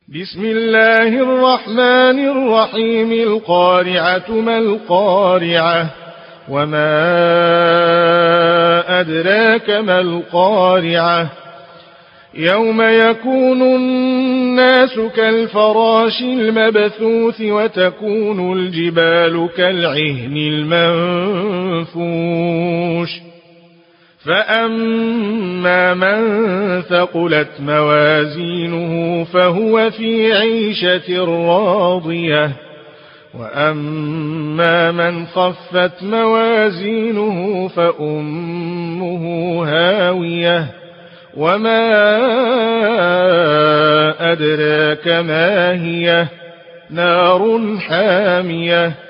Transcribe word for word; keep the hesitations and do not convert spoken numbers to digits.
بسم الله الرحمن الرحيم القارعة ما القارعة وما أدراك ما القارعة يوم يكون الناس كالفراش المبثوث وتكون الجبال كالعهن المنفوش فأما من ثقلت موازينه فهو في عيشة راضية وأما من خفت موازينه فأمه هاوية وما أدراك ما هي نار حامية